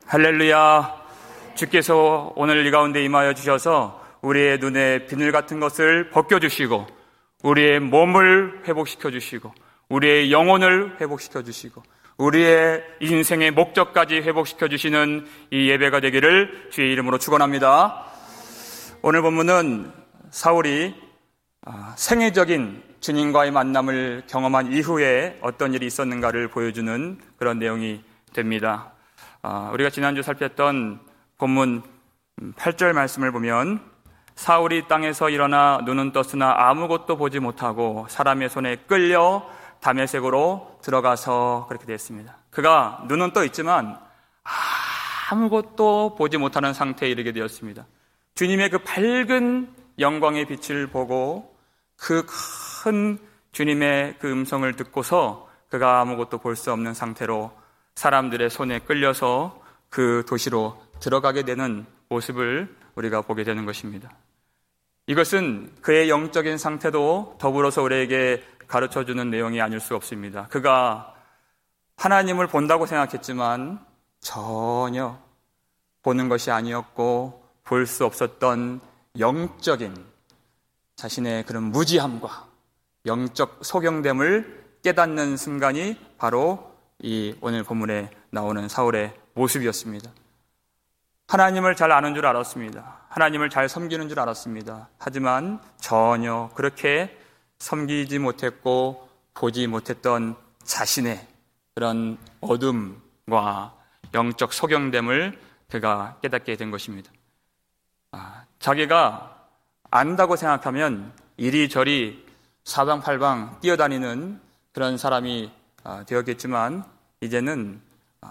할렐루야. 주께서 오늘 이 가운데 임하여 주셔서 우리의 눈에 비늘 같은 것을 벗겨주시고 우리의 몸을 회복시켜 주시고 우리의 영혼을 회복시켜 주시고 우리의 인생의 목적까지 회복시켜 주시는 이 예배가 되기를 주의 이름으로 축원합니다. 오늘 본문은 사울이 생애적인 주님과의 만남을 경험한 이후에 어떤 일이 있었는가를 보여주는 그런 내용이 됩니다. 우리가 지난주 살폈던 본문 8절 말씀을 보면 사울이 땅에서 일어나 눈은 떴으나 아무것도 보지 못하고 사람의 손에 끌려 다메섹으로 들어가서 그렇게 되었습니다. 그가 눈은 떠 있지만 아무것도 보지 못하는 상태에 이르게 되었습니다. 주님의 그 밝은 영광의 빛을 보고 그 큰 주님의 그 음성을 듣고서 그가 아무것도 볼 수 없는 상태로 사람들의 손에 끌려서 그 도시로 들어가게 되는 모습을 우리가 보게 되는 것입니다. 이것은 그의 영적인 상태도 더불어서 우리에게 가르쳐주는 내용이 아닐 수 없습니다. 그가 하나님을 본다고 생각했지만 전혀 보는 것이 아니었고 볼 수 없었던 영적인 자신의 그런 무지함과 영적 소경됨을 깨닫는 순간이 바로 이 오늘 본문에 나오는 사울의 모습이었습니다. 하나님을 잘 아는 줄 알았습니다. 하나님을 잘 섬기는 줄 알았습니다. 하지만 전혀 그렇게 섬기지 못했고 보지 못했던 자신의 그런 어둠과 영적 소경됨을 그가 깨닫게 된 것입니다. 자기가 안다고 생각하면 이리저리 사방팔방 뛰어다니는 그런 사람이 되었겠지만 이제는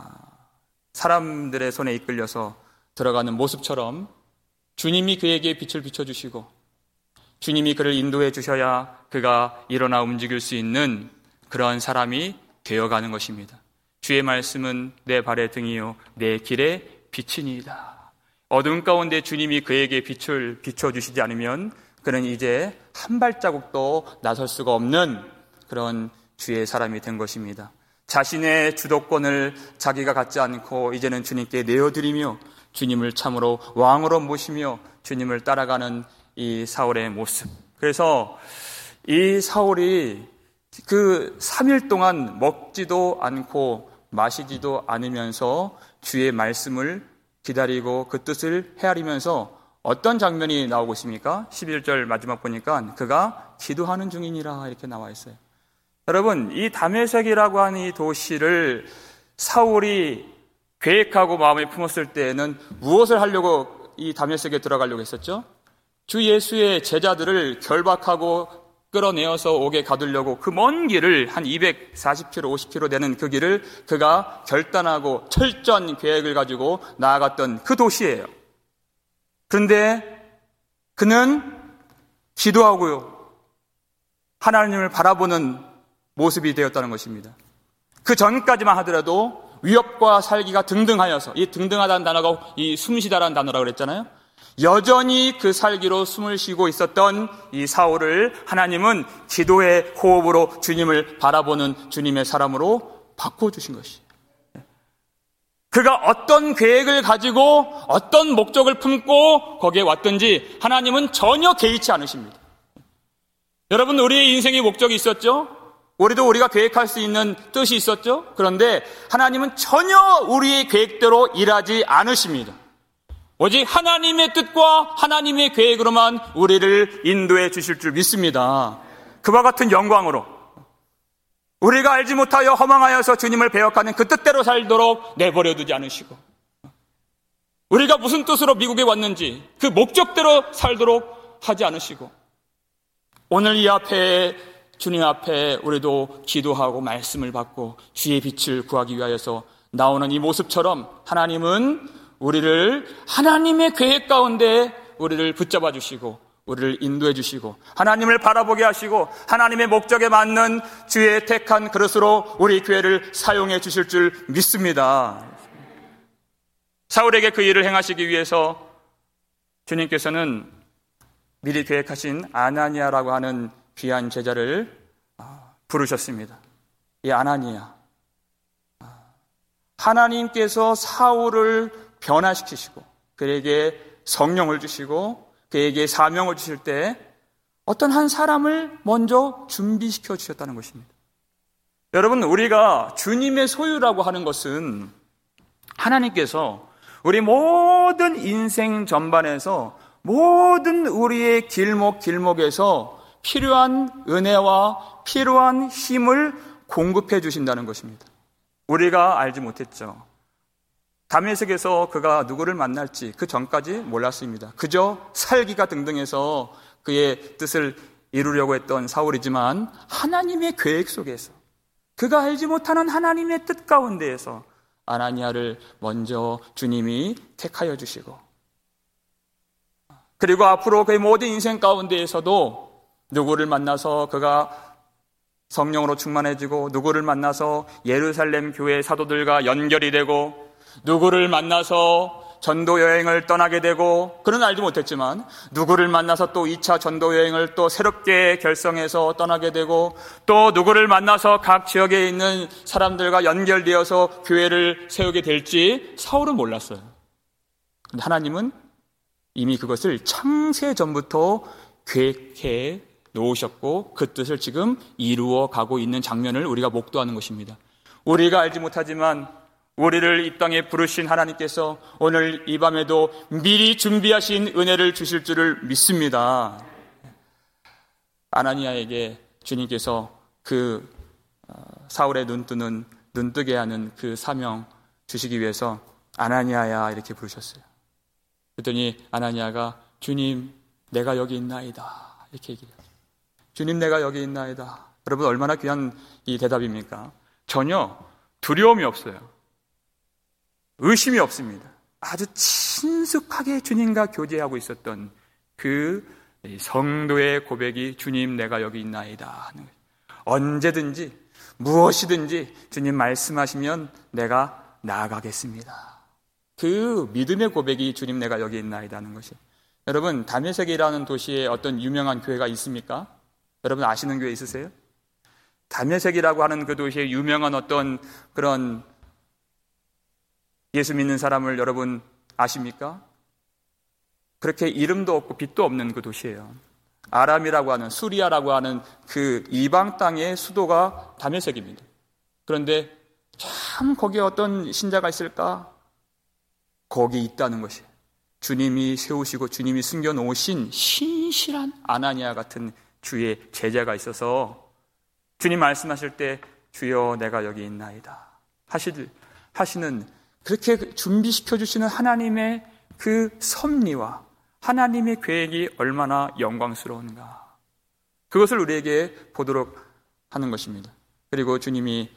사람들의 손에 이끌려서 들어가는 모습처럼 주님이 그에게 빛을 비춰주시고 주님이 그를 인도해 주셔야 그가 일어나 움직일 수 있는 그런 사람이 되어가는 것입니다. 주의 말씀은 내 발의 등이요 내 길의 빛이니이다. 어둠 가운데 주님이 그에게 빛을 비춰주시지 않으면 그는 이제 한 발자국도 나설 수가 없는 그런 주의 사람이 된 것입니다. 자신의 주도권을 자기가 갖지 않고 이제는 주님께 내어드리며 주님을 참으로 왕으로 모시며 주님을 따라가는 이 사울의 모습. 그래서 이 사울이 그 3일 동안 먹지도 않고 마시지도 않으면서 주의 말씀을 기다리고 그 뜻을 헤아리면서 어떤 장면이 나오고 있습니까? 11절 마지막 보니까 그가 기도하는 중이니라 이렇게 나와 있어요. 여러분, 이 다메섹이라고 하는 이 도시를 사울이 계획하고 마음에 품었을 때에는 무엇을 하려고 이 다메섹에 들어가려고 했었죠? 주 예수의 제자들을 결박하고 끌어내어서 옥에 가두려고 그 먼 길을 한 240km, 50km 되는 그 길을 그가 결단하고 철저한 계획을 가지고 나아갔던 그 도시예요. 그런데 그는 기도하고요 하나님을 바라보는 모습이 되었다는 것입니다. 그 전까지만 하더라도 위협과 살기가 등등하여서, 이 등등하다는 단어가 이 숨쉬다라는 단어라고 그랬잖아요. 여전히 그 살기로 숨을 쉬고 있었던 이 사울을 하나님은 기도의 호흡으로 주님을 바라보는 주님의 사람으로 바꿔주신 것이에요. 그가 어떤 계획을 가지고 어떤 목적을 품고 거기에 왔든지 하나님은 전혀 개의치 않으십니다. 여러분, 우리의 인생의 목적이 있었죠? 우리가 계획할 수 있는 뜻이 있었죠? 그런데 하나님은 전혀 우리의 계획대로 일하지 않으십니다. 오직 하나님의 뜻과 하나님의 계획으로만 우리를 인도해 주실 줄 믿습니다. 그와 같은 영광으로 우리가 알지 못하여 허망하여서 주님을 배역하는 그 뜻대로 살도록 내버려 두지 않으시고, 우리가 무슨 뜻으로 미국에 왔는지 그 목적대로 살도록 하지 않으시고, 오늘 이 앞에 주님 앞에 우리도 기도하고 말씀을 받고 주의 빛을 구하기 위하여서 나오는 이 모습처럼 하나님은 우리를 하나님의 계획 가운데 우리를 붙잡아 주시고 우리를 인도해 주시고 하나님을 바라보게 하시고 하나님의 목적에 맞는 주의 택한 그릇으로 우리 교회를 사용해 주실 줄 믿습니다. 사울에게 그 일을 행하시기 위해서 주님께서는 미리 계획하신 아나니아라고 하는 귀한 제자를 부르셨습니다. 이 아나니아, 하나님께서 사울을 변화시키시고 그에게 성령을 주시고 그에게 사명을 주실 때 어떤 한 사람을 먼저 준비시켜 주셨다는 것입니다. 여러분, 우리가 주님의 소유라고 하는 것은 하나님께서 우리 모든 인생 전반에서 모든 우리의 길목에서 필요한 은혜와 필요한 힘을 공급해 주신다는 것입니다. 우리가 알지 못했죠. 다메섹에서 그가 누구를 만날지 그 전까지 몰랐습니다. 그저 살기가 등등해서 그의 뜻을 이루려고 했던 사울이지만 하나님의 계획 속에서 그가 알지 못하는 하나님의 뜻 가운데에서 아나니아를 먼저 주님이 택하여 주시고 그리고 앞으로 그의 모든 인생 가운데에서도 누구를 만나서 그가 성령으로 충만해지고 누구를 만나서 예루살렘 교회 사도들과 연결이 되고 누구를 만나서 전도 여행을 떠나게 되고 그는 알지 못했지만 누구를 만나서 또 2차 전도 여행을 또 새롭게 결성해서 떠나게 되고 또 누구를 만나서 각 지역에 있는 사람들과 연결되어서 교회를 세우게 될지 사울은 몰랐어요. 근데 하나님은 이미 그것을 창세 전부터 계획해 놓으셨고 그 뜻을 지금 이루어 가고 있는 장면을 우리가 목도하는 것입니다. 우리가 알지 못하지만 우리를 이 땅에 부르신 하나님께서 오늘 이 밤에도 미리 준비하신 은혜를 주실 줄을 믿습니다. 아나니아에게 주님께서 그 사울의 눈뜨게 하는 그 사명 주시기 위해서 아나니아야 이렇게 부르셨어요. 그랬더니 아나니아가 주님 내가 여기 있나이다 이렇게 얘기해요. 주님 내가 여기 있나이다. 여러분 얼마나 귀한 이 대답입니까? 전혀 두려움이 없어요. 의심이 없습니다. 아주 친숙하게 주님과 교제하고 있었던 그 성도의 고백이 주님 내가 여기 있나이다 하는 거예요. 언제든지 무엇이든지 주님 말씀하시면 내가 나아가겠습니다. 그 믿음의 고백이 주님 내가 여기 있나이다 하는 것이에요. 여러분 다메섹이라는 도시에 어떤 유명한 교회가 있습니까? 여러분 아시는 교회 있으세요? 다메섹이라고 하는 그 도시에 유명한 어떤 그런 예수 믿는 사람을 여러분 아십니까? 그렇게 이름도 없고 빛도 없는 그 도시예요. 아람이라고 하는 수리아라고 하는 그 이방 땅의 수도가 다메섹입니다. 그런데 참 거기에 어떤 신자가 있을까? 거기 있다는 것이에요. 주님이 세우시고 주님이 숨겨놓으신 신실한 아나니아 같은 주의 제자가 있어서 주님 말씀하실 때 주여 내가 여기 있나이다 하시는 그렇게 준비시켜 주시는 하나님의 그 섭리와 하나님의 계획이 얼마나 영광스러운가 그것을 우리에게 보도록 하는 것입니다. 그리고 주님이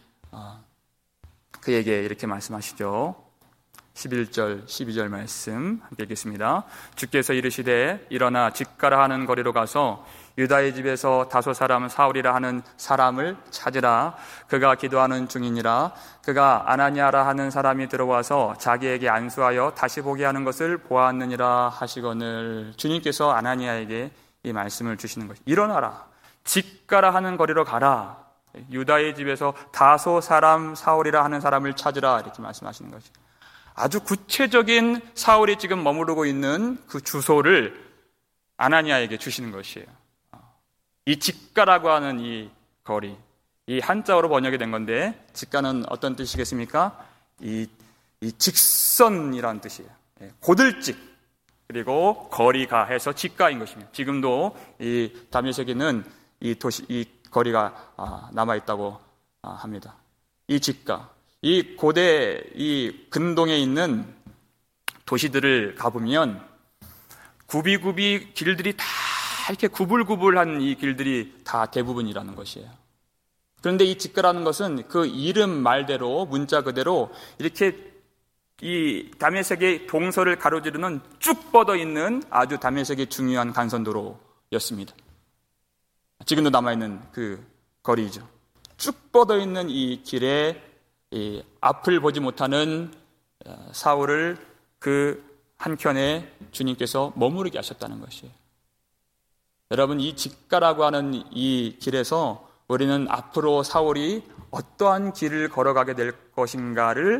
그에게 이렇게 말씀하시죠. 11절 12절 말씀 함께 읽겠습니다. 주께서 이르시되 일어나 집가라 하는 거리로 가서 유다의 집에서 다소 사람 사울이라 하는 사람을 찾으라. 그가 기도하는 중이니라. 그가 아나니아라 하는 사람이 들어와서 자기에게 안수하여 다시 보게 하는 것을 보았느니라 하시거늘. 주님께서 아나니아에게 이 말씀을 주시는 것이 일어나라. 집가라 하는 거리로 가라. 유다의 집에서 다소 사람 사울이라 하는 사람을 찾으라. 이렇게 말씀하시는 것이 아주 구체적인 사울이 지금 머무르고 있는 그 주소를 아나니아에게 주시는 것이에요. 이 집가라고 하는 이 거리, 이 한자어로 번역이 된 건데 집가는 어떤 뜻이겠습니까? 이 직선이라는 뜻이에요. 고들직 그리고 거리가 해서 집가인 것입니다. 지금도 이 다메섹에는 이 거리가 남아 있다고 합니다. 이 집가, 이 고대 이 근동에 있는 도시들을 가보면 구비구비 길들이 다 이렇게 구불구불한 이 길들이 다 대부분이라는 것이에요. 그런데 이 집가라는 것은 그 이름 말대로 문자 그대로 이렇게 이 다메섹의 동서를 가로지르는 쭉 뻗어 있는 아주 다메섹의 중요한 간선도로였습니다. 지금도 남아있는 그 거리죠. 쭉 뻗어 있는 이 길에 이 앞을 보지 못하는 사울을 그 한켠에 주님께서 머무르게 하셨다는 것이에요. 여러분 이 집가라고 하는 이 길에서 우리는 앞으로 사울이 어떠한 길을 걸어가게 될 것인가를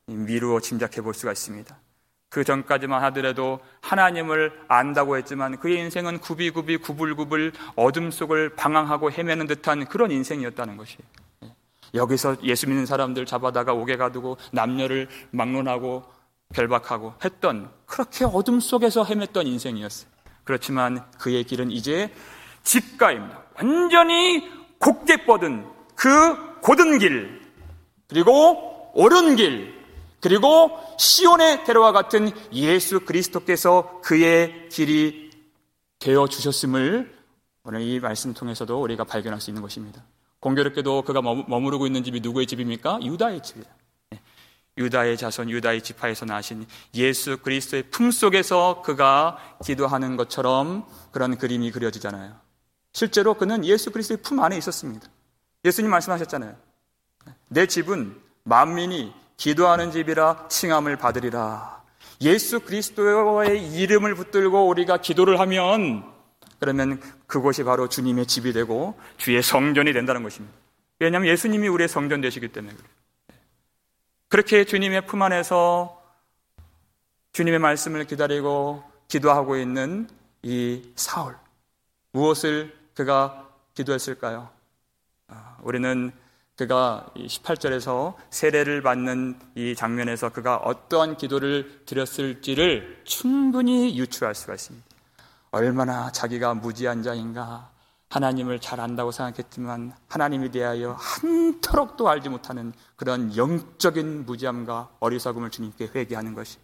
미루어 짐작해 볼 수가 있습니다. 그 전까지만 하더라도 하나님을 안다고 했지만 그의 인생은 구비구비 구불구불 어둠 속을 방황하고 헤매는 듯한 그런 인생이었다는 것이, 여기서 예수 믿는 사람들 잡아다가 옥에 가두고 남녀를 막론하고 결박하고 했던, 그렇게 어둠 속에서 헤맸던 인생이었어요. 그렇지만 그의 길은 이제 직가입니다. 완전히 곧게 뻗은 그 곧은 길, 그리고 옳은 길, 그리고 시온의 대로와 같은 예수 그리스도께서 그의 길이 되어주셨음을 오늘 이 말씀 통해서도 우리가 발견할 수 있는 것입니다. 공교롭게도 그가 머무르고 있는 집이 누구의 집입니까? 유다의 집이다. 유다의 자손, 유다의 지파에서 나신 예수 그리스도의 품속에서 그가 기도하는 것처럼 그런 그림이 그려지잖아요. 실제로 그는 예수 그리스도의 품 안에 있었습니다. 예수님 말씀하셨잖아요. 내 집은 만민이 기도하는 집이라 칭함을 받으리라. 예수 그리스도의 이름을 붙들고 우리가 기도를 하면, 그러면 그곳이 바로 주님의 집이 되고 주의 성전이 된다는 것입니다. 왜냐하면 예수님이 우리의 성전 되시기 때문에 그래요. 그렇게 주님의 품 안에서 주님의 말씀을 기다리고 기도하고 있는 이 사울, 무엇을 그가 기도했을까요? 우리는 그가 18절에서 세례를 받는 이 장면에서 그가 어떠한 기도를 드렸을지를 충분히 유추할 수가 있습니다. 얼마나 자기가 무지한 자인가, 하나님을 잘 안다고 생각했지만 하나님에 대하여 한터럭도 알지 못하는 그런 영적인 무지함과 어리석음을 주님께 회개하는 것이,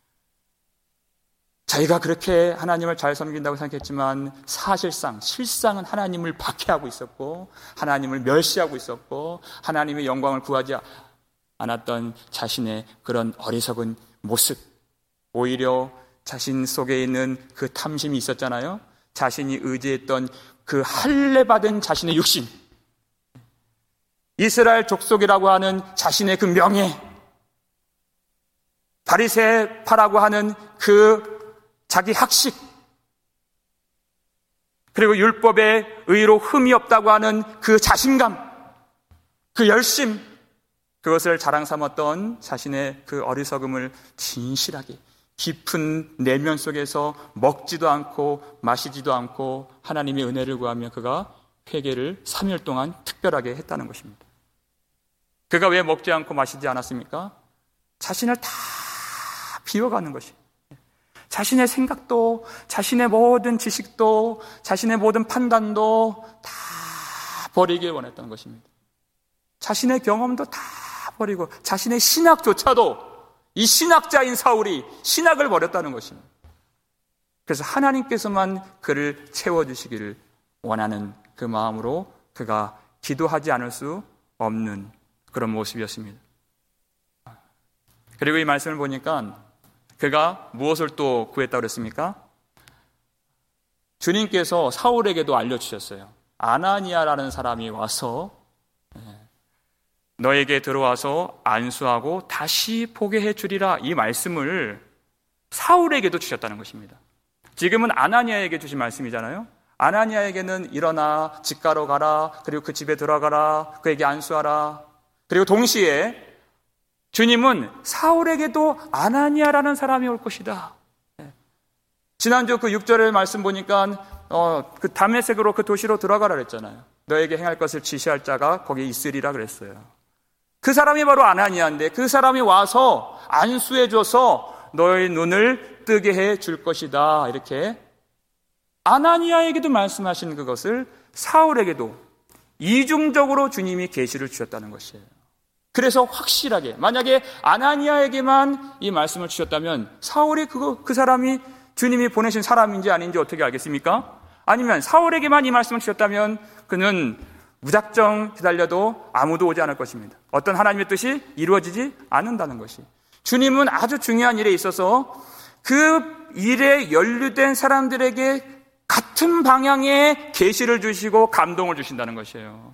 자기가 그렇게 하나님을 잘 섬긴다고 생각했지만 실상은 하나님을 박해하고 있었고 하나님을 멸시하고 있었고 하나님의 영광을 구하지 않았던 자신의 그런 어리석은 모습, 오히려 자신 속에 있는 그 탐심이 있었잖아요. 자신이 의지했던 그 할례받은 자신의 육신, 이스라엘 족속이라고 하는 자신의 그 명예, 바리새파라고 하는 그 자기 학식, 그리고 율법의 의로 흠이 없다고 하는 그 자신감, 그 열심, 그것을 자랑 삼았던 자신의 그 어리석음을 진실하게 깊은 내면 속에서 먹지도 않고 마시지도 않고 하나님의 은혜를 구하며 그가 회개를 3일 동안 특별하게 했다는 것입니다. 그가 왜 먹지 않고 마시지 않았습니까? 자신을 다 비워가는 것입니다. 자신의 생각도, 자신의 모든 지식도, 자신의 모든 판단도 다 버리길 원했던 것입니다. 자신의 경험도 다 버리고 자신의 신학조차도, 이 신학자인 사울이 신학을 버렸다는 것입니다. 그래서 하나님께서만 그를 채워주시기를 원하는 그 마음으로 그가 기도하지 않을 수 없는 그런 모습이었습니다. 그리고 이 말씀을 보니까 그가 무엇을 또 구했다고 그랬습니까? 주님께서 사울에게도 알려주셨어요. 아나니아라는 사람이 와서 너에게 들어와서 안수하고 다시 보게 해주리라, 이 말씀을 사울에게도 주셨다는 것입니다. 지금은 아나니아에게 주신 말씀이잖아요. 아나니아에게는 일어나 집가로 가라, 그리고 그 집에 들어가라, 그에게 안수하라. 그리고 동시에 주님은 사울에게도 아나니아라는 사람이 올 것이다. 지난주 그 6절의 말씀 보니까 그 다메섹으로, 그 도시로 들어가라 그랬잖아요. 너에게 행할 것을 지시할 자가 거기에 있으리라 그랬어요. 그 사람이 바로 아나니아인데 그 사람이 와서 안수해줘서 너의 눈을 뜨게 해줄 것이다, 이렇게 아나니아에게도 말씀하신 그것을 사울에게도 이중적으로 주님이 계시를 주셨다는 것이에요. 그래서 확실하게, 만약에 아나니아에게만 이 말씀을 주셨다면 사울이 그 사람이 주님이 보내신 사람인지 아닌지 어떻게 알겠습니까? 아니면 사울에게만 이 말씀을 주셨다면 그는 무작정 기다려도 아무도 오지 않을 것입니다. 어떤 하나님의 뜻이 이루어지지 않는다는 것이, 주님은 아주 중요한 일에 있어서 그 일에 연루된 사람들에게 같은 방향의 계시를 주시고 감동을 주신다는 것이에요.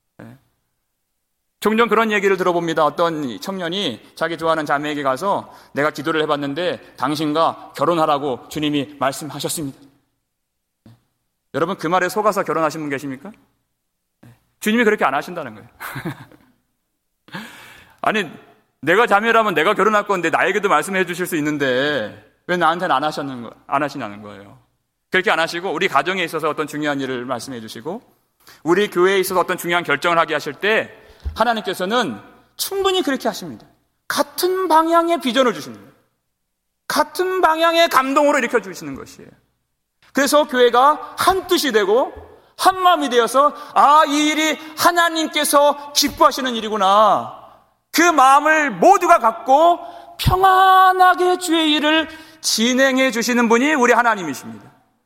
종종 그런 얘기를 들어봅니다. 어떤 청년이 자기 좋아하는 자매에게 가서 내가 기도를 해봤는데 당신과 결혼하라고 주님이 말씀하셨습니다. 여러분, 그 말에 속아서 결혼하신 분 계십니까? 주님이 그렇게 안 하신다는 거예요. 아니, 내가 자매라면 내가 결혼할 건데 나에게도 말씀해 주실 수 있는데 왜 나한테는 안 하시냐는 거예요. 그렇게 안 하시고 우리 가정에 있어서 어떤 중요한 일을 말씀해 주시고 우리 교회에 있어서 어떤 중요한 결정을 하게 하실 때 하나님께서는 충분히 그렇게 하십니다. 같은 방향의 비전을 주십니다. 같은 방향의 감동으로 일으켜 주시는 것이에요. 그래서 교회가 한 뜻이 되고 한 마음이 되어서 이 일이 하나님께서 기뻐하시는 일이구나. 그 마음을 모두가 갖고 평안하게 주의 일을 진행해 주시는 분이 우리 하나님이십니다.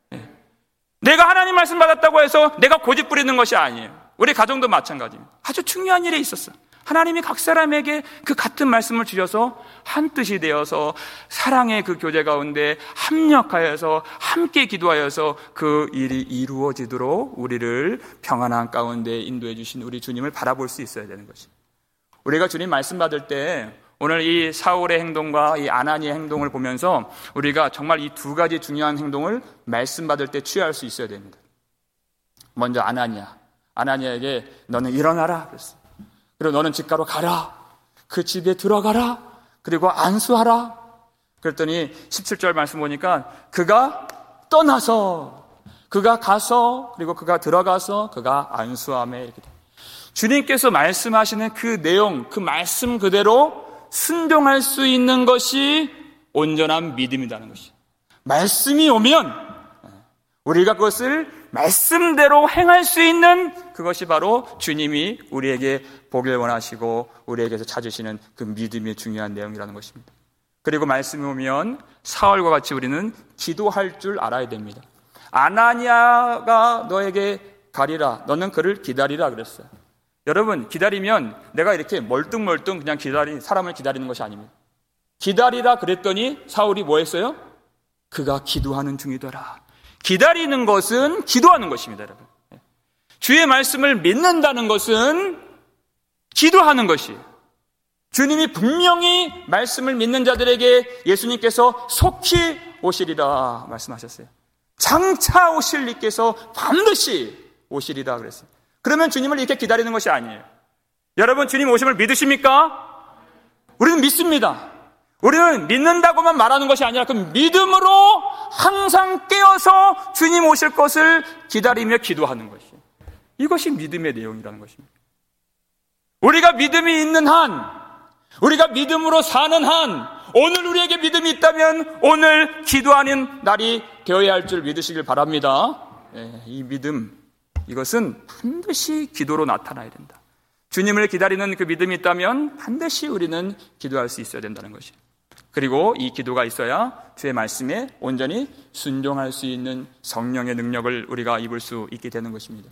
내가 하나님 말씀 받았다고 해서 내가 고집 부리는 것이 아니에요. 우리 가정도 마찬가지입니다. 아주 중요한 일에 있었어. 하나님이 각 사람에게 그 같은 말씀을 주셔서 한 뜻이 되어서 사랑의 그 교제 가운데 합력하여서 함께 기도하여서 그 일이 이루어지도록 우리를 평안한 가운데 인도해 주신 우리 주님을 바라볼 수 있어야 되는 것입니다. 우리가 주님 말씀 받을 때 오늘 이 사울의 행동과 이 아나니의 행동을 보면서 우리가 정말 이 두 가지 중요한 행동을 말씀 받을 때 취할 수 있어야 됩니다. 먼저 아나니아에게 너는 일어나라 그랬어요. 그리고 너는 집가로 가라. 그 집에 들어가라. 그리고 안수하라. 그랬더니 17절 말씀 보니까 그가 떠나서 그가 가서 그리고 그가 들어가서 그가 안수하며 이렇게 돼요. 주님께서 말씀하시는 그 내용, 그 말씀 그대로 순종할 수 있는 것이 온전한 믿음이라는 것이에요. 말씀이 오면 우리가 그것을 말씀대로 행할 수 있는 그것이 바로 주님이 우리에게 보길 원하시고 우리에게서 찾으시는 그 믿음의 중요한 내용이라는 것입니다. 그리고 말씀이 오면 사울과 같이 우리는 기도할 줄 알아야 됩니다. 아나니아가 너에게 가리라. 너는 그를 기다리라 그랬어요. 여러분, 기다리면 내가 이렇게 멀뚱멀뚱 그냥 사람을 기다리는 것이 아닙니다. 기다리라 그랬더니 사울이 뭐 했어요? 그가 기도하는 중이더라. 기다리는 것은 기도하는 것입니다, 여러분. 주의 말씀을 믿는다는 것은 기도하는 것이에요. 주님이 분명히 말씀을 믿는 자들에게 예수님께서 속히 오시리라 말씀하셨어요. 장차 오실 이께서 반드시 오시리라 그랬어요. 그러면 주님을 이렇게 기다리는 것이 아니에요. 여러분, 주님 오심을 믿으십니까? 우리는 믿습니다. 우리는 믿는다고만 말하는 것이 아니라 그 믿음으로 항상 깨어서 주님 오실 것을 기다리며 기도하는 것이에요. 이것이 믿음의 내용이라는 것입니다. 우리가 믿음이 있는 한, 우리가 믿음으로 사는 한, 오늘 우리에게 믿음이 있다면 오늘 기도하는 날이 되어야 할 줄 믿으시길 바랍니다. 이 믿음, 이것은 반드시 기도로 나타나야 된다. 주님을 기다리는 그 믿음이 있다면 반드시 우리는 기도할 수 있어야 된다는 것이에요. 그리고 이 기도가 있어야 주의 말씀에 온전히 순종할 수 있는 성령의 능력을 우리가 입을 수 있게 되는 것입니다.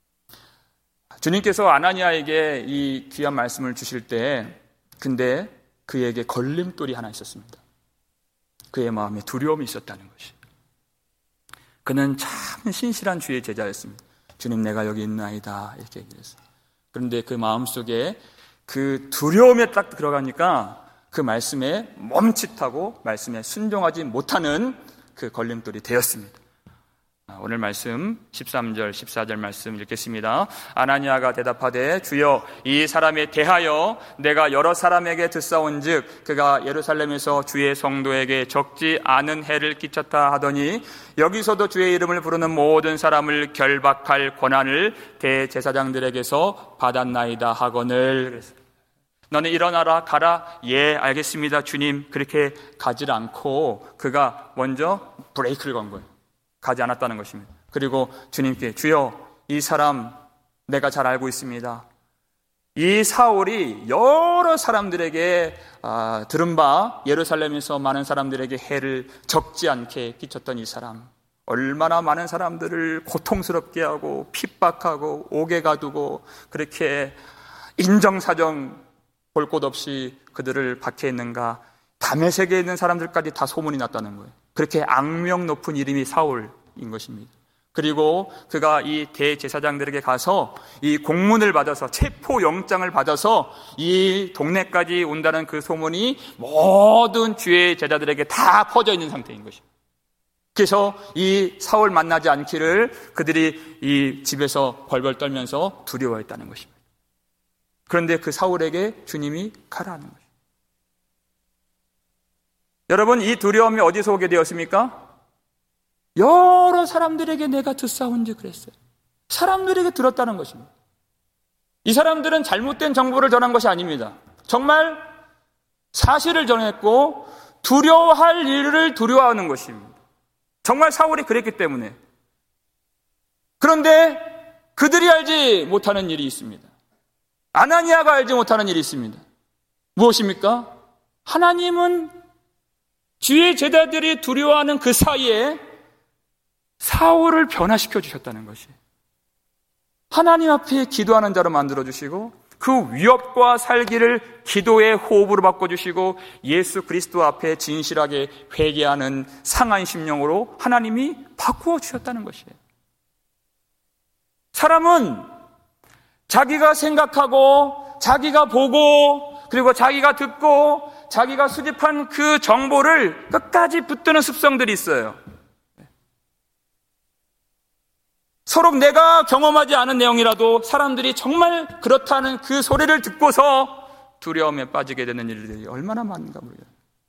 주님께서 아나니아에게 이 귀한 말씀을 주실 때 근데 그에게 걸림돌이 하나 있었습니다. 그의 마음에 두려움이 있었다는 것이. 그는 참 신실한 주의 제자였습니다. 주님, 내가 여기 있나이다 이렇게 얘기를 했어요. 그런데 그 마음속에 그 두려움에 딱 들어가니까 그 말씀에 멈칫하고 말씀에 순종하지 못하는 그 걸림돌이 되었습니다. 오늘 말씀 13절 14절 말씀 읽겠습니다. 아나니아가 대답하되 주여 이 사람에 대하여 내가 여러 사람에게 듣사온즉 그가 예루살렘에서 주의 성도에게 적지 않은 해를 끼쳤다 하더니 여기서도 주의 이름을 부르는 모든 사람을 결박할 권한을 대제사장들에게서 받았나이다 하거늘. 너는 일어나라 가라. 예, 알겠습니다 주님. 그렇게 가지 않고 그가 먼저 브레이크를 건 거예요. 가지 않았다는 것입니다. 그리고 주님께 주여 이 사람 내가 잘 알고 있습니다. 이 사울이 여러 사람들에게 들은 바 예루살렘에서 많은 사람들에게 해를 적지 않게 끼쳤던 이 사람, 얼마나 많은 사람들을 고통스럽게 하고 핍박하고 옥에 가두고 그렇게 인정사정 볼 곳 없이 그들을 박해했는가. 다메섹에 있는 사람들까지 다 소문이 났다는 거예요. 그렇게 악명 높은 이름이 사울인 것입니다. 그리고 그가 이 대제사장들에게 가서 이 공문을 받아서 체포영장을 받아서 이 동네까지 온다는 그 소문이 모든 주의 제자들에게 다 퍼져 있는 상태인 것입니다. 그래서 이 사울 만나지 않기를 그들이 이 집에서 벌벌 떨면서 두려워했다는 것입니다. 그런데 그 사울에게 주님이 가라는 것입니다. 여러분, 이 두려움이 어디서 오게 되었습니까? 여러 사람들에게 내가 듣사온지 그랬어요. 사람들에게 들었다는 것입니다. 이 사람들은 잘못된 정보를 전한 것이 아닙니다. 정말 사실을 전했고 두려워할 일을 두려워하는 것입니다. 정말 사울이 그랬기 때문에. 그런데 그들이 알지 못하는 일이 있습니다. 아나니아가 알지 못하는 일이 있습니다. 무엇입니까? 하나님은 주의 제자들이 두려워하는 그 사이에 사울을 변화시켜 주셨다는 것이, 하나님 앞에 기도하는 자로 만들어주시고 그 위협과 살기를 기도의 호흡으로 바꿔주시고 예수 그리스도 앞에 진실하게 회개하는 상한 심령으로 하나님이 바꾸어 주셨다는 것이에요. 사람은 자기가 생각하고 자기가 보고 그리고 자기가 듣고 자기가 수집한 그 정보를 끝까지 붙드는 습성들이 있어요. 서로 내가 경험하지 않은 내용이라도 사람들이 정말 그렇다는 그 소리를 듣고서 두려움에 빠지게 되는 일들이 얼마나 많은가 모르겠어요.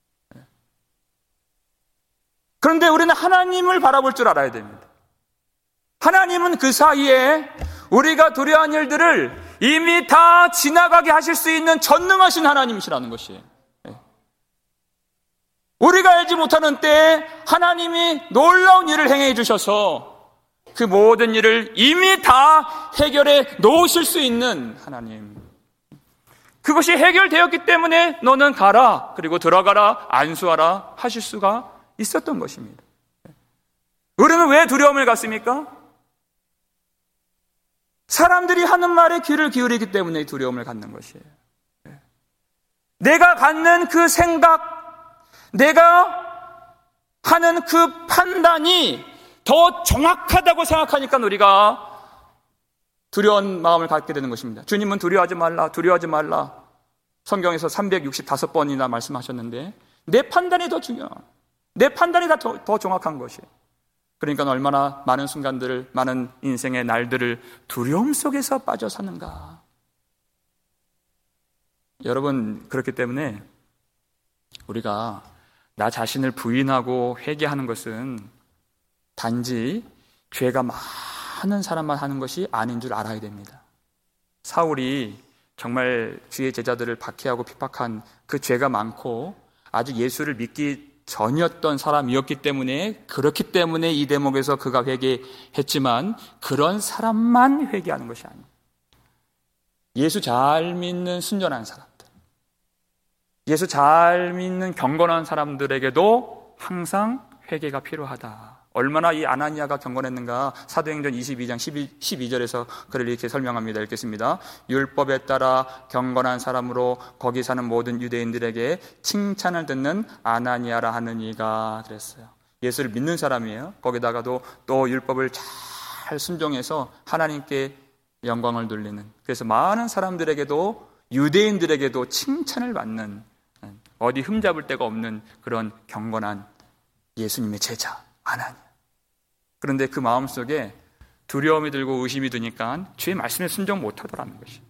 그런데 우리는 하나님을 바라볼 줄 알아야 됩니다. 하나님은 그 사이에 우리가 두려워한 일들을 이미 다 지나가게 하실 수 있는 전능하신 하나님이시라는 것이에요. 우리가 알지 못하는 때에 하나님이 놀라운 일을 행해 주셔서 그 모든 일을 이미 다 해결해 놓으실 수 있는 하나님. 그것이 해결되었기 때문에 너는 가라, 그리고 들어가라, 안수하라 하실 수가 있었던 것입니다. 우리는 왜 두려움을 갖습니까? 사람들이 하는 말에 귀를 기울이기 때문에 두려움을 갖는 것이에요. 내가 갖는 그 생각, 내가 하는 그 판단이 더 정확하다고 생각하니까 우리가 두려운 마음을 갖게 되는 것입니다. 주님은 두려워하지 말라, 두려워하지 말라. 성경에서 365번이나 말씀하셨는데 내 판단이 더 중요해. 내 판단이 더 정확한 것이에요. 그러니까 얼마나 많은 순간들을, 많은 인생의 날들을 두려움 속에서 빠져 사는가. 여러분, 그렇기 때문에 우리가 나 자신을 부인하고 회개하는 것은 단지 죄가 많은 사람만 하는 것이 아닌 줄 알아야 됩니다. 사울이 정말 주의 제자들을 박해하고 핍박한 그 죄가 많고 아직 예수를 믿기 전이었던 사람이었기 때문에, 그렇기 때문에 이 대목에서 그가 회개했지만 그런 사람만 회개하는 것이 아니에요. 예수 잘 믿는 순전한 사람들, 예수 잘 믿는 경건한 사람들에게도 항상 회개가 필요하다. 얼마나 이 아나니아가 경건했는가. 사도행전 22장 12절에서 그를 이렇게 설명합니다. 읽겠습니다. 율법에 따라 경건한 사람으로 거기 사는 모든 유대인들에게 칭찬을 듣는 아나니아라 하는 이가 그랬어요. 예수를 믿는 사람이에요. 거기다가도 또 율법을 잘 순종해서 하나님께 영광을 돌리는, 그래서 많은 사람들에게도, 유대인들에게도 칭찬을 받는, 어디 흠잡을 데가 없는 그런 경건한 예수님의 제자 아나니아. 그런데 그 마음속에 두려움이 들고 의심이 드니까 주의 말씀에 순종 못하더라는 것이에요.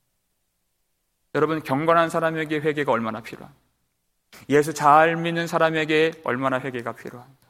여러분, 경건한 사람에게 회개가 얼마나 필요합니까? 예수 잘 믿는 사람에게 얼마나 회개가 필요합니까?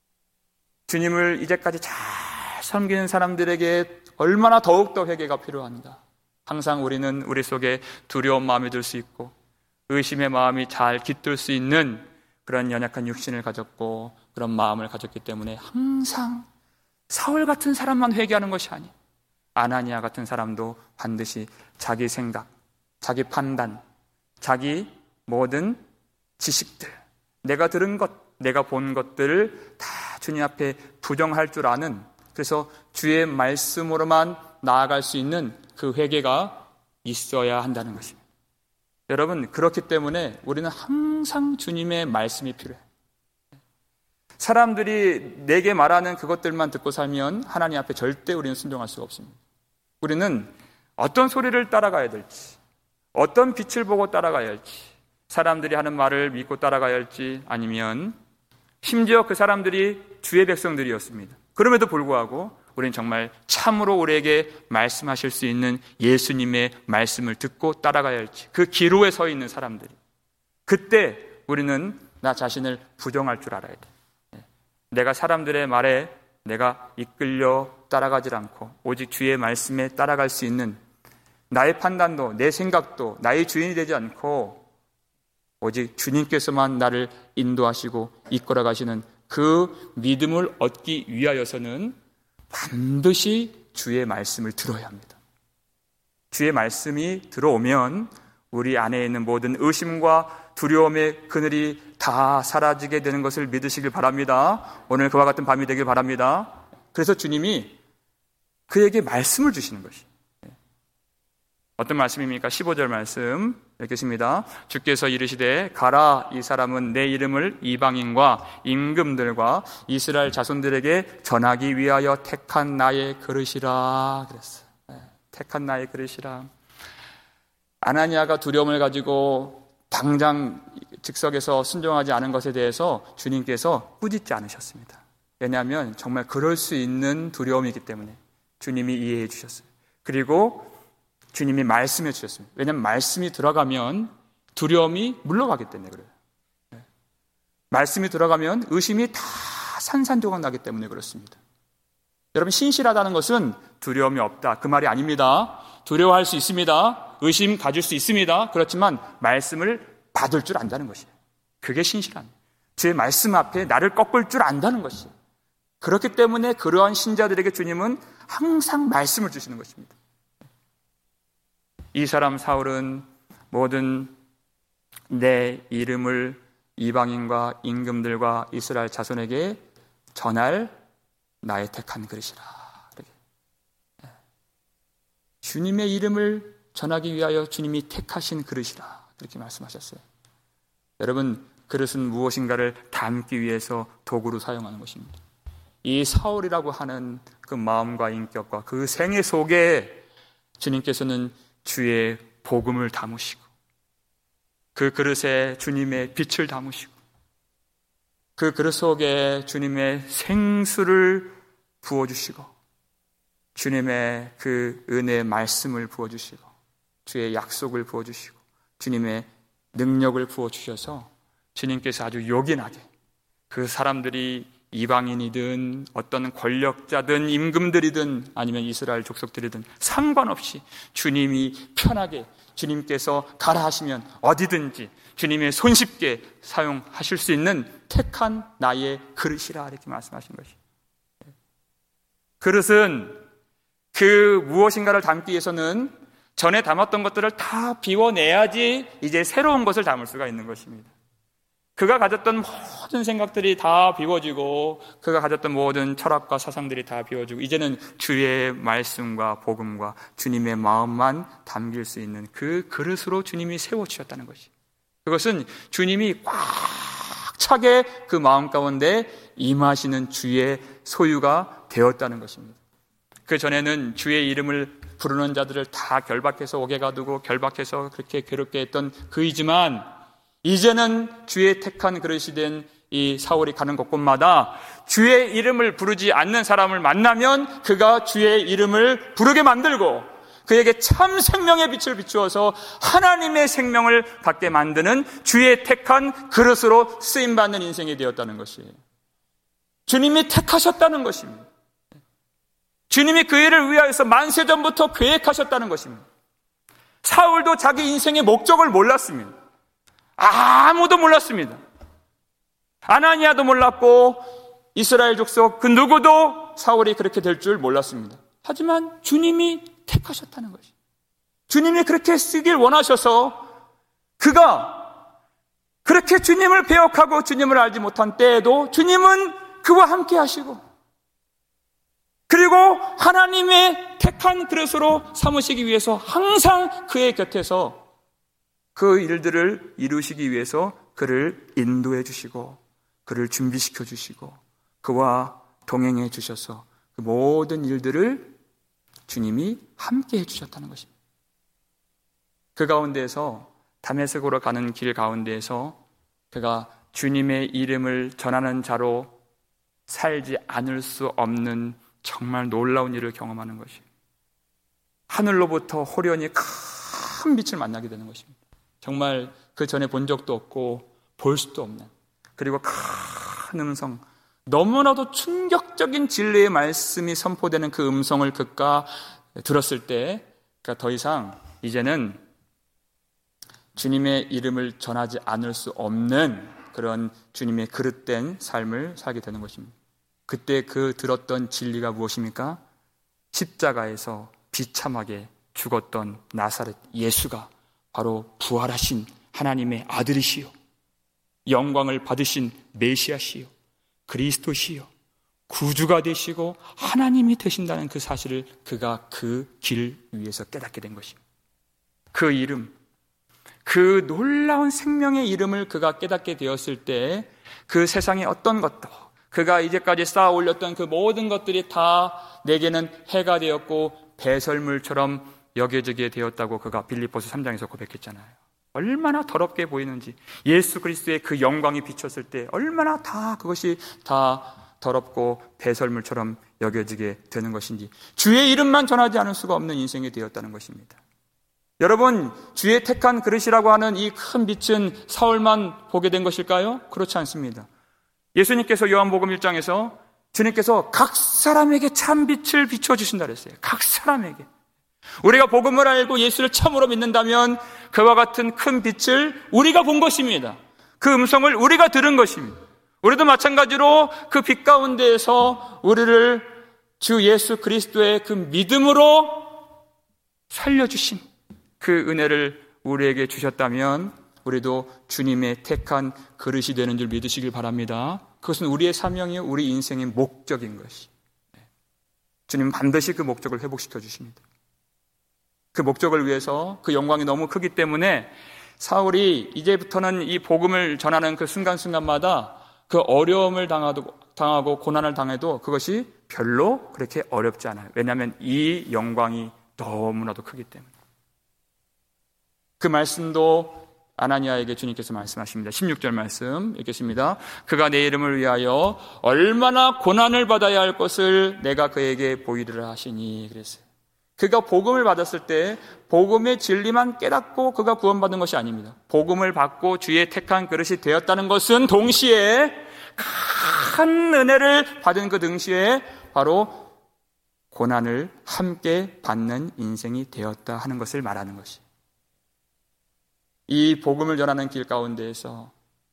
주님을 이제까지 잘 섬기는 사람들에게 얼마나 더욱더 회개가 필요한가. 항상 우리는 우리 속에 두려운 마음이 들 수 있고 의심의 마음이 잘 깃들 수 있는 그런 연약한 육신을 가졌고 그런 마음을 가졌기 때문에 항상 사울 같은 사람만 회개하는 것이 아니에요. 아나니아 같은 사람도 반드시 자기 생각, 자기 판단, 자기 모든 지식들, 내가 들은 것, 내가 본 것들을 다 주님 앞에 부정할 줄 아는, 그래서 주의 말씀으로만 나아갈 수 있는 그 회개가 있어야 한다는 것입니다. 여러분, 그렇기 때문에 우리는 항상 주님의 말씀이 필요해요. 사람들이 내게 말하는 그것들만 듣고 살면 하나님 앞에 절대 우리는 순종할 수가 없습니다. 우리는 어떤 소리를 따라가야 될지, 어떤 빛을 보고 따라가야 할지, 사람들이 하는 말을 믿고 따라가야 할지, 아니면 심지어 그 사람들이 주의 백성들이었습니다. 그럼에도 불구하고 우리는 정말 참으로 우리에게 말씀하실 수 있는 예수님의 말씀을 듣고 따라가야 할지, 그 기로에 서 있는 사람들이, 그때 우리는 나 자신을 부정할 줄 알아야 돼. 내가 사람들의 말에 내가 이끌려 따라가질 않고 오직 주의 말씀에 따라갈 수 있는 나의 판단도 내 생각도 나의 주인이 되지 않고 오직 주님께서만 나를 인도하시고 이끌어 가시는 그 믿음을 얻기 위하여서는 반드시 주의 말씀을 들어야 합니다. 주의 말씀이 들어오면 우리 안에 있는 모든 의심과 두려움의 그늘이 다 사라지게 되는 것을 믿으시길 바랍니다. 오늘 그와 같은 밤이 되길 바랍니다. 그래서 주님이 그에게 말씀을 주시는 것이 어떤 말씀입니까? 15절 말씀 읽겠습니다. 주께서 이르시되 가라, 이 사람은 내 이름을 이방인과 임금들과 이스라엘 자손들에게 전하기 위하여 택한 나의 그릇이라 그랬어요. 택한 나의 그릇이라. 아나니아가 두려움을 가지고 당장 즉석에서 순종하지 않은 것에 대해서 주님께서 꾸짖지 않으셨습니다. 왜냐하면 정말 그럴 수 있는 두려움이기 때문에 주님이 이해해 주셨어요. 그리고 주님이 말씀해 주셨습니다. 왜냐하면 말씀이 들어가면 두려움이 물러가기 때문에 그래요. 말씀이 들어가면 의심이 다 산산조각 나기 때문에 그렇습니다. 여러분, 신실하다는 것은 두려움이 없다, 그 말이 아닙니다. 두려워할 수 있습니다. 의심 가질 수 있습니다. 그렇지만 말씀을 받을 줄 안다는 것이에요. 그게 신실함이에요. 주의 말씀 앞에 나를 꺾을 줄 안다는 것이에요. 그렇기 때문에 그러한 신자들에게 주님은 항상 말씀을 주시는 것입니다. 이 사람 사울은 모든 내 이름을 이방인과 임금들과 이스라엘 자손에게 전할 나의 택한 그릇이라. 주님의 이름을 전하기 위하여 주님이 택하신 그릇이라. 그렇게 말씀하셨어요. 여러분, 그릇은 무엇인가를 담기 위해서 도구로 사용하는 것입니다. 이 사울이라고 하는 그 마음과 인격과 그 생애 속에 주님께서는 주의 복음을 담으시고 그 그릇에 주님의 빛을 담으시고 그 그릇 속에 주님의 생수를 부어주시고 주님의 그 은혜의 말씀을 부어주시고 주의 약속을 부어주시고 주님의 능력을 부어주셔서 주님께서 아주 요긴하게 그 사람들이 이방인이든 어떤 권력자든 임금들이든 아니면 이스라엘 족속들이든 상관없이 주님이 편하게 주님께서 가라 하시면 어디든지 주님의 손쉽게 사용하실 수 있는 택한 나의 그릇이라 이렇게 말씀하신 것이에요. 그릇은 그 무엇인가를 담기 위해서는 전에 담았던 것들을 다 비워내야지 이제 새로운 것을 담을 수가 있는 것입니다. 그가 가졌던 모든 생각들이 다 비워지고 그가 가졌던 모든 철학과 사상들이 다 비워지고 이제는 주의 말씀과 복음과 주님의 마음만 담길 수 있는 그 그릇으로 주님이 세워주셨다는 것이. 그것은 주님이 꽉 차게 그 마음 가운데 임하시는 주의 소유가 되었다는 것입니다. 그 전에는 주의 이름을 부르는 자들을 다 결박해서 옥에 가두고 결박해서 그렇게 괴롭게 했던 그이지만 이제는 주의 택한 그릇이 된 이 사울이 가는 곳곳마다 주의 이름을 부르지 않는 사람을 만나면 그가 주의 이름을 부르게 만들고 그에게 참 생명의 빛을 비추어서 하나님의 생명을 갖게 만드는 주의 택한 그릇으로 쓰임받는 인생이 되었다는 것이에요. 주님이 택하셨다는 것입니다. 주님이 그 일을 위하여서 만세전부터 계획하셨다는 것입니다. 사울도 자기 인생의 목적을 몰랐습니다. 아무도 몰랐습니다. 아나니아도 몰랐고 이스라엘 족속 그 누구도 사울이 그렇게 될 줄 몰랐습니다. 하지만 주님이 택하셨다는 것이. 주님이 그렇게 쓰길 원하셔서 그가 그렇게 주님을 배역하고 주님을 알지 못한 때에도 주님은 그와 함께 하시고 그리고 하나님의 택한 그릇으로 삼으시기 위해서 항상 그의 곁에서 그 일들을 이루시기 위해서 그를 인도해 주시고 그를 준비시켜 주시고 그와 동행해 주셔서 그 모든 일들을 주님이 함께 해주셨다는 것입니다. 그 가운데에서 다메섹으로 가는 길 가운데에서 그가 주님의 이름을 전하는 자로 살지 않을 수 없는 정말 놀라운 일을 경험하는 것입니다. 하늘로부터 호련히 큰 빛을 만나게 되는 것입니다. 정말 그 전에 본 적도 없고 볼 수도 없는 그리고 큰 음성, 너무나도 충격적인 진리의 말씀이 선포되는 그 음성을 그가 들었을 때 그가 더 이상 이제는 주님의 이름을 전하지 않을 수 없는 그런 주님의 그릇된 삶을 살게 되는 것입니다. 그때 그 들었던 진리가 무엇입니까? 십자가에서 비참하게 죽었던 나사렛 예수가 바로 부활하신 하나님의 아들이시요, 영광을 받으신 메시아시요, 그리스도시요, 구주가 되시고 하나님이 되신다는 그 사실을 그가 그 길 위에서 깨닫게 된 것입니다. 그 이름, 그 놀라운 생명의 이름을 그가 깨닫게 되었을 때 그 세상의 어떤 것도, 그가 이제까지 쌓아 올렸던 그 모든 것들이 다 내게는 해가 되었고 배설물처럼 여겨지게 되었다고 그가 빌립보서 3장에서 고백했잖아요. 얼마나 더럽게 보이는지, 예수 그리스도의 그 영광이 비쳤을 때 얼마나 다 그것이 다 더럽고 배설물처럼 여겨지게 되는 것인지, 주의 이름만 전하지 않을 수가 없는 인생이 되었다는 것입니다. 여러분, 주의 택한 그릇이라고 하는 이 큰 빛은 사울만 보게 된 것일까요? 그렇지 않습니다. 예수님께서 요한복음 1장에서 주님께서 각 사람에게 참 빛을 비춰주신다 그랬어요. 각 사람에게. 우리가 복음을 알고 예수를 참으로 믿는다면 그와 같은 큰 빛을 우리가 본 것입니다. 그 음성을 우리가 들은 것입니다. 우리도 마찬가지로 그 빛 가운데에서 우리를 주 예수 그리스도의 그 믿음으로 살려주신 그 은혜를 우리에게 주셨다면 우리도 주님의 택한 그릇이 되는 줄 믿으시길 바랍니다. 그것은 우리의 사명이요, 우리 인생의 목적인 것이. 주님은 반드시 그 목적을 회복시켜 주십니다. 그 목적을 위해서 그 영광이 너무 크기 때문에 사울이 이제부터는 이 복음을 전하는 그 순간순간마다 그 어려움을 당하고 고난을 당해도 그것이 별로 그렇게 어렵지 않아요. 왜냐하면 이 영광이 너무나도 크기 때문에. 그 말씀도 아나니아에게 주님께서 말씀하십니다. 16절 말씀 읽겠습니다. 그가 내 이름을 위하여 얼마나 고난을 받아야 할 것을 내가 그에게 보이리라 하시니 그랬어요. 그가 복음을 받았을 때 복음의 진리만 깨닫고 그가 구원받은 것이 아닙니다. 복음을 받고 주의 택한 그릇이 되었다는 것은 동시에 큰 은혜를 받은 그 동시에 바로 고난을 함께 받는 인생이 되었다 하는 것을 말하는 것이. 이 복음을 전하는 길 가운데에서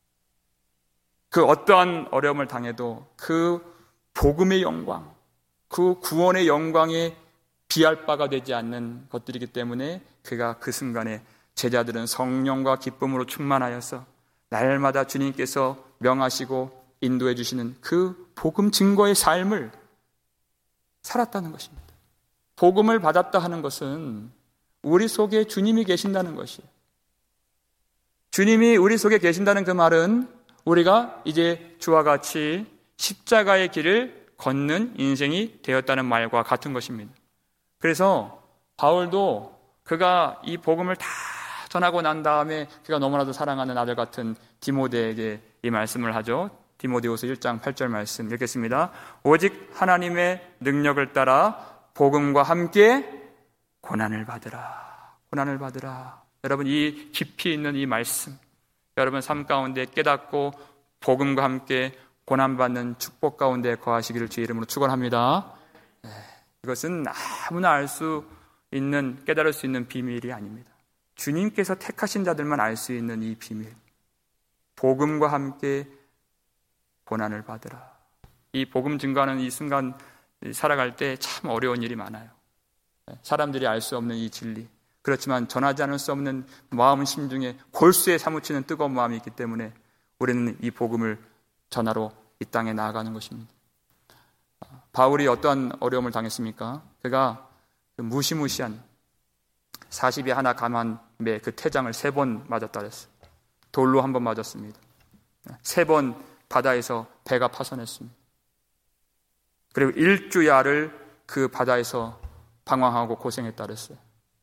그 어떠한 어려움을 당해도 그 복음의 영광, 그 구원의 영광에 비할 바가 되지 않는 것들이기 때문에 그가 그 순간에 제자들은 성령과 기쁨으로 충만하여서 날마다 주님께서 명하시고 인도해 주시는 그 복음 증거의 삶을 살았다는 것입니다. 복음을 받았다 하는 것은 우리 속에 주님이 계신다는 것이에요. 주님이 우리 속에 계신다는 그 말은 우리가 이제 주와 같이 십자가의 길을 걷는 인생이 되었다는 말과 같은 것입니다. 그래서 바울도 그가 이 복음을 다 전하고 난 다음에 그가 너무나도 사랑하는 아들 같은 디모데에게 이 말씀을 하죠. 디모데후서 1장 8절 말씀 읽겠습니다. 오직 하나님의 능력을 따라 복음과 함께 고난을 받으라. 고난을 받으라. 여러분, 이 깊이 있는 이 말씀, 여러분 삶 가운데 깨닫고 복음과 함께 고난받는 축복 가운데 거하시기를 주의 이름으로 축원합니다. 이것은 아무나 알 수 있는, 깨달을 수 있는 비밀이 아닙니다. 주님께서 택하신 자들만 알 수 있는 이 비밀. 복음과 함께 고난을 받으라. 이 복음 증거하는 이 순간 살아갈 때 참 어려운 일이 많아요. 사람들이 알 수 없는 이 진리. 그렇지만 전하지 않을 수 없는 마음 심중에 골수에 사무치는 뜨거운 마음이 있기 때문에 우리는 이 복음을 전하러 이 땅에 나아가는 것입니다. 바울이 어떠한 어려움을 당했습니까? 그가 그 무시무시한 40에 하나 감한매 그 태장을 3번 맞았다 그랬어요. 돌로 1번 맞았습니다. 3번 바다에서 배가 파손했습니다. 그리고 1주야를 그 바다에서 방황하고 고생했다 그랬어요.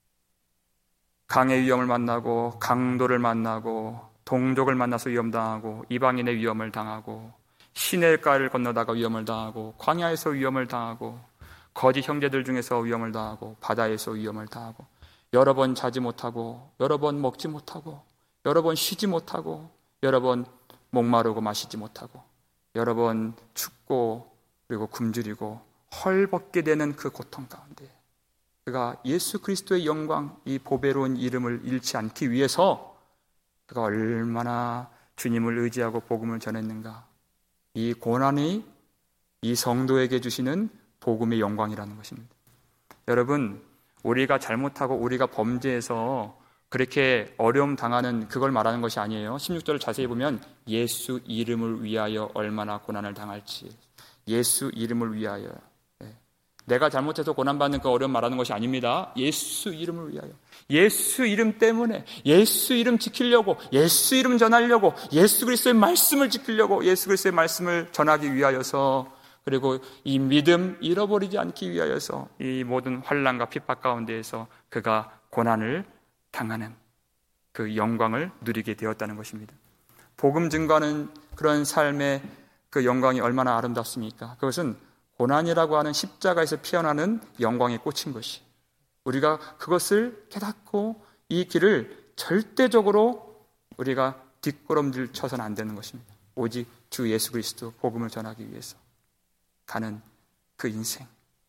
강의 위험을 만나고 강도를 만나고 동족을 만나서 위험당하고 이방인의 위험을 당하고 시냇가를 건너다가 위험을 당하고 광야에서 위험을 당하고 거짓 형제들 중에서 위험을 당하고 바다에서 위험을 당하고 여러 번 자지 못하고 여러 번 먹지 못하고 여러 번 쉬지 못하고 여러 번 목마르고 마시지 못하고 여러 번 춥고 그리고 굶주리고 헐벗게 되는 그 고통 가운데 그가 예수 그리스도의 영광, 이 보배로운 이름을 잃지 않기 위해서 그가 얼마나 주님을 의지하고 복음을 전했는가. 이 고난이 이 성도에게 주시는 복음의 영광이라는 것입니다. 여러분, 우리가 잘못하고 우리가 범죄해서 그렇게 어려움 당하는 그걸 말하는 것이 아니에요. 16절을 자세히 보면 예수 이름을 위하여 얼마나 고난을 당할지, 예수 이름을 위하여. 내가 잘못해서 고난받는 그 어려움 말하는 것이 아닙니다. 예수 이름을 위하여, 예수 이름 때문에, 예수 이름 지키려고, 예수 이름 전하려고, 예수 그리스도의 말씀을 지키려고, 예수 그리스도의 말씀을 전하기 위하여서, 그리고 이 믿음 잃어버리지 않기 위하여서 이 모든 환난과 핍박 가운데에서 그가 고난을 당하는 그 영광을 누리게 되었다는 것입니다. 복음 증거하는 그런 삶의 그 영광이 얼마나 아름답습니까? 그것은 고난이라고 하는 십자가에서 피어나는 영광에 꽂힌 것이, 우리가 그것을 깨닫고 이 길을 절대적으로 우리가 뒷걸음질 쳐서는 안 되는 것입니다. 오직 주 예수 그리스도 복음을 전하기 위해서 가는 그 인생.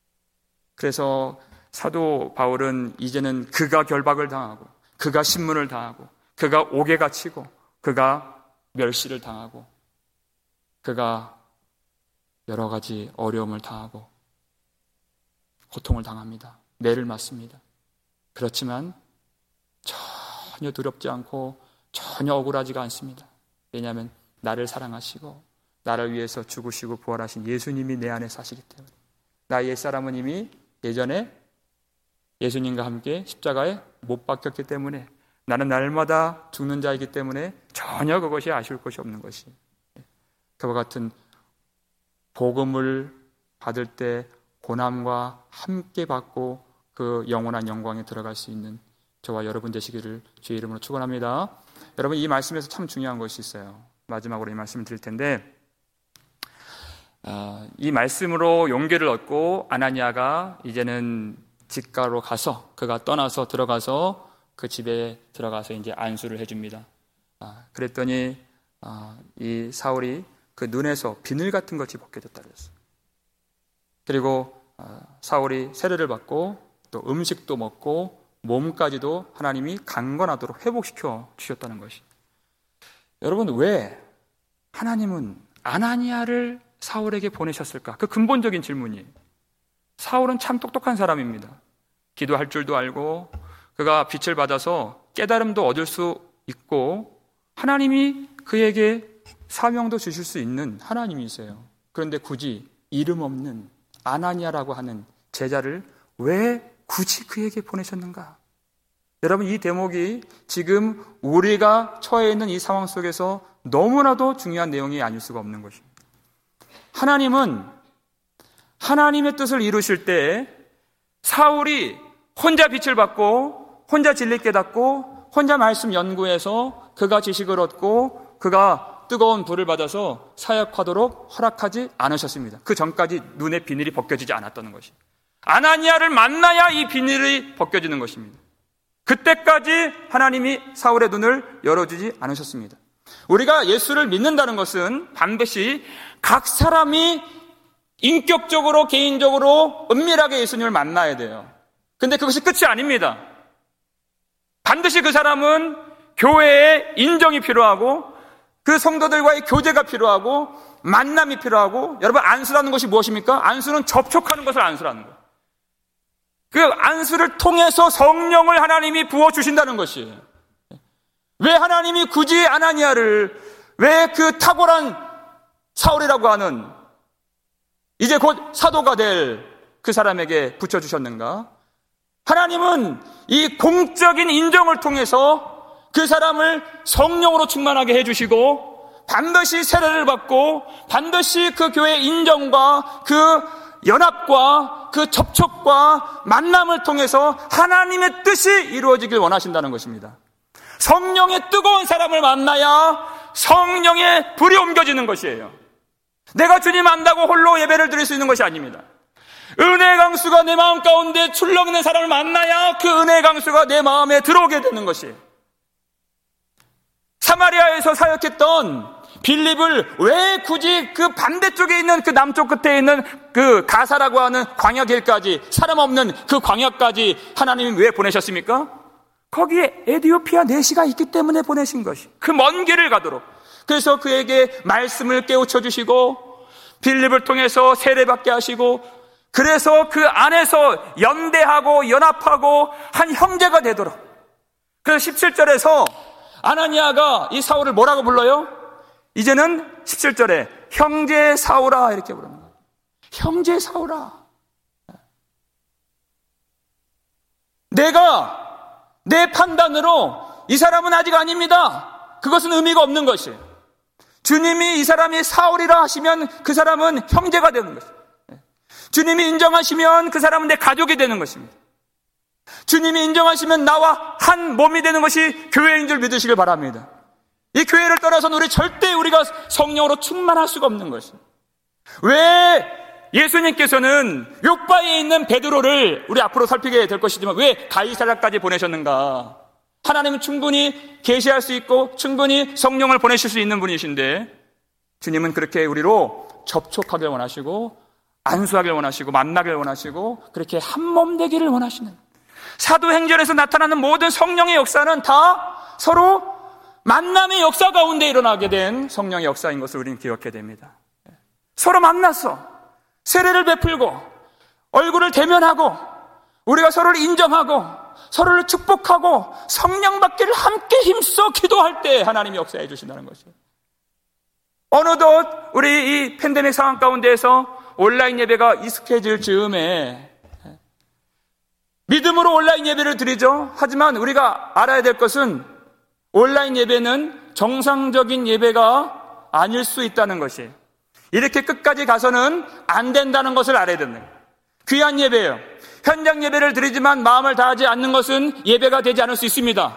그래서 사도 바울은 이제는 그가 결박을 당하고, 그가 신문을 당하고, 그가 옥에 갇히고, 그가 멸시를 당하고, 그가 여러 가지 어려움을 당하고 고통을 당합니다. 매를 맞습니다. 그렇지만 전혀 두렵지 않고 전혀 억울하지가 않습니다. 왜냐하면 나를 사랑하시고 나를 위해서 죽으시고 부활하신 예수님이 내 안에 사시기 때문에, 나의 옛사람은 이미 예전에 예수님과 함께 십자가에 못 박혔기 때문에, 나는 날마다 죽는 자이기 때문에 전혀 그것이 아쉬울 것이 없는 것이, 그와 같은 복음을 받을 때 고난과 함께 받고 그 영원한 영광에 들어갈 수 있는 저와 여러분 되시기를 주의 이름으로 축원합니다. 여러분, 이 말씀에서 참 중요한 것이 있어요. 마지막으로 이 말씀을 드릴 텐데, 이 말씀으로 용기를 얻고 아나니아가 이제는 직가로 가서, 그가 떠나서 들어가서 그 집에 들어가서 이제 안수를 해줍니다. 그랬더니 이 사울이 그 눈에서 비늘 같은 것이 벗겨졌다 그랬어요. 그리고 사울이 세례를 받고 또 음식도 먹고 몸까지도 하나님이 강건하도록 회복시켜 주셨다는 것이. 여러분, 왜 하나님은 아나니아를 사울에게 보내셨을까? 그 근본적인 질문이에요. 사울은 참 똑똑한 사람입니다. 기도할 줄도 알고 그가 빛을 받아서 깨달음도 얻을 수 있고 하나님이 그에게 사명도 주실 수 있는 하나님이세요. 그런데 굳이 이름 없는 아나니아라고 하는 제자를 왜 굳이 그에게 보내셨는가? 여러분, 이 대목이 지금 우리가 처해 있는 이 상황 속에서 너무나도 중요한 내용이 아닐 수가 없는 것입니다. 하나님은 하나님의 뜻을 이루실 때 사울이 혼자 빛을 받고 혼자 진리 깨닫고 혼자 말씀 연구해서 그가 지식을 얻고 그가 뜨거운 불을 받아서 사역하도록 허락하지 않으셨습니다. 그 전까지 눈에 비늘이 벗겨지지 않았다는 것이. 아나니아를 만나야 이 비늘이 벗겨지는 것입니다. 그때까지 하나님이 사울의 눈을 열어주지 않으셨습니다. 우리가 예수를 믿는다는 것은 반드시 각 사람이 인격적으로 개인적으로 은밀하게 예수님을 만나야 돼요. 근데 그것이 끝이 아닙니다. 반드시 그 사람은 교회의 인정이 필요하고 그 성도들과의 교제가 필요하고 만남이 필요하고, 여러분, 안수라는 것이 무엇입니까? 안수는 접촉하는 것을 안수라는 거예요. 그 안수를 통해서 성령을 하나님이 부어주신다는 것이에요. 왜 하나님이 굳이 아나니아를, 왜 그 탁월한 사울이라고 하는 이제 곧 사도가 될 그 사람에게 붙여주셨는가? 하나님은 이 공적인 인정을 통해서 그 사람을 성령으로 충만하게 해주시고 반드시 세례를 받고 반드시 그 교회의 인정과 그 연합과 그 접촉과 만남을 통해서 하나님의 뜻이 이루어지길 원하신다는 것입니다. 성령의 뜨거운 사람을 만나야 성령의 불이 옮겨지는 것이에요. 내가 주님 안다고 홀로 예배를 드릴 수 있는 것이 아닙니다. 은혜의 강수가 내 마음 가운데 출렁이는 사람을 만나야 그 은혜의 강수가 내 마음에 들어오게 되는 것이에요. 사마리아에서 사역했던 빌립을 왜 굳이 그 반대쪽에 있는 그 남쪽 끝에 있는 그 가사라고 하는 광야길까지, 사람 없는 그 광야까지 하나님이 왜 보내셨습니까? 거기에 에디오피아 내시가 있기 때문에 보내신 것이, 그 먼 길을 가도록. 그래서 그에게 말씀을 깨우쳐 주시고 빌립을 통해서 세례받게 하시고, 그래서 그 안에서 연대하고 연합하고 한 형제가 되도록. 그래서 17절에서 아나니아가 이 사울을 뭐라고 불러요? 이제는 17절에 형제 사울아 이렇게 부르는 거예요. 형제 사울아. 내가 내 판단으로 이 사람은 아직 아닙니다. 그것은 의미가 없는 것이에요. 주님이 이 사람이 사울이라 하시면 그 사람은 형제가 되는 것이에요. 주님이 인정하시면 그 사람은 내 가족이 되는 것입니다. 주님이 인정하시면 나와 한 몸이 되는 것이 교회인 줄 믿으시길 바랍니다. 이 교회를 떠나서는 우리가 성령으로 충만할 수가 없는 것이에요. 왜 예수님께서는 욥바에 있는 베드로를 우리 앞으로 살피게 될 것이지만 왜 가이사랴까지 보내셨는가? 하나님은 충분히 계시할 수 있고 충분히 성령을 보내실 수 있는 분이신데, 주님은 그렇게 우리로 접촉하길 원하시고 안수하길 원하시고 만나길 원하시고 그렇게 한 몸 되기를 원하시는, 사도행전에서 나타나는 모든 성령의 역사는 다 서로 만남의 역사 가운데 일어나게 된 성령의 역사인 것을 우리는 기억해야 됩니다. 서로 만났어. 세례를 베풀고 얼굴을 대면하고 우리가 서로를 인정하고 서로를 축복하고 성령 받기를 함께 힘써 기도할 때 하나님이 역사해 주신다는 것이에요. 어느덧 우리 이 팬데믹 상황 가운데에서 온라인 예배가 익숙해질 즈음에 믿음으로 온라인 예배를 드리죠. 하지만 우리가 알아야 될 것은 온라인 예배는 정상적인 예배가 아닐 수 있다는 것이에요. 이렇게 끝까지 가서는 안 된다는 것을 알아야 됩니다. 귀한 예배예요. 현장 예배를 드리지만 마음을 다하지 않는 것은 예배가 되지 않을 수 있습니다.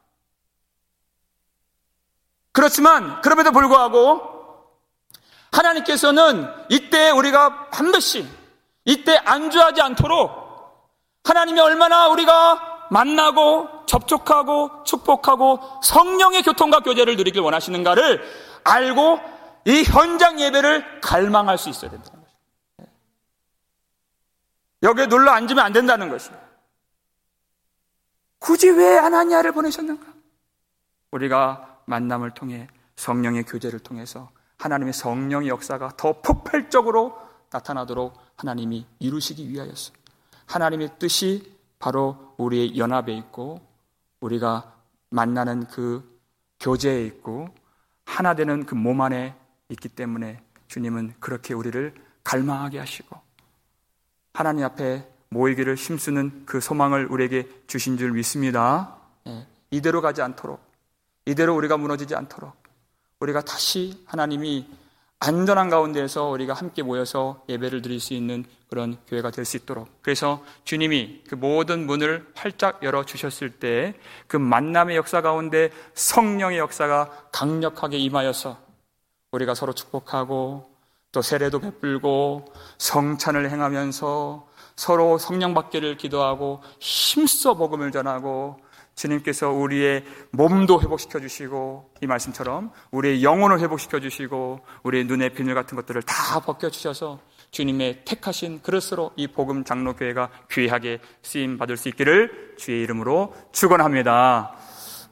그렇지만 그럼에도 불구하고 하나님께서는 이때 우리가 반드시 이때 안주하지 않도록 하나님이 얼마나 우리가 만나고 접촉하고 축복하고 성령의 교통과 교제를 누리길 원하시는가를 알고 이 현장 예배를 갈망할 수 있어야 된다는 것입니다. 여기에 눌러 앉으면 안 된다는 것입니다. 굳이 왜 아나니아를 보내셨는가? 우리가 만남을 통해 성령의 교제를 통해서 하나님의 성령의 역사가 더 폭발적으로 나타나도록 하나님이 이루시기 위하였습니다. 하나님의 뜻이 바로 우리의 연합에 있고 우리가 만나는 그 교제에 있고 하나 되는 그 몸 안에 있기 때문에 주님은 그렇게 우리를 갈망하게 하시고 하나님 앞에 모이기를 힘쓰는 그 소망을 우리에게 주신 줄 믿습니다. 이대로 가지 않도록, 이대로 우리가 무너지지 않도록 우리가 다시 하나님이 안전한 가운데에서 우리가 함께 모여서 예배를 드릴 수 있는 그런 교회가 될 수 있도록, 그래서 주님이 그 모든 문을 활짝 열어주셨을 때 그 만남의 역사 가운데 성령의 역사가 강력하게 임하여서 우리가 서로 축복하고 또 세례도 베풀고 성찬을 행하면서 서로 성령 받기를 기도하고 힘써 복음을 전하고 주님께서 우리의 몸도 회복시켜 주시고 이 말씀처럼 우리의 영혼을 회복시켜 주시고 우리의 눈의 비늘 같은 것들을 다 벗겨주셔서 주님의 택하신 그릇으로 이 복음 장로교회가 귀하게 쓰임 받을 수 있기를 주의 이름으로 축원합니다.